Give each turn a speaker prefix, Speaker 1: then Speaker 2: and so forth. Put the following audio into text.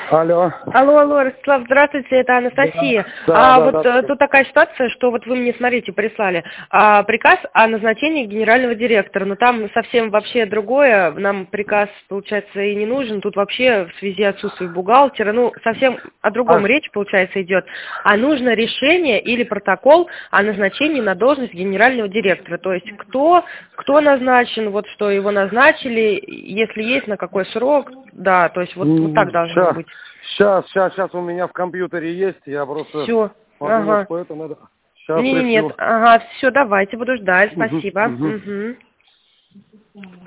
Speaker 1: Алло.
Speaker 2: Алло, Ростислав, здравствуйте, это Анастасия. Тут такая ситуация, что вот вы мне, смотрите, прислали приказ о назначении генерального директора, но там совсем вообще другое, нам приказ, получается, и не нужен, тут вообще в связи отсутствия бухгалтера, совсем о другом речь, получается, идет, а нужно решение или протокол о назначении на должность генерального директора, то есть кто назначен, вот что его назначили, если есть, на какой срок, да, то есть вот так должно быть.
Speaker 1: Сейчас у меня в компьютере есть, я просто
Speaker 2: Все.
Speaker 1: подумал, что это надо. Сейчас
Speaker 2: Нет,
Speaker 1: пришлю.
Speaker 2: все, давайте, буду ждать, спасибо. Угу.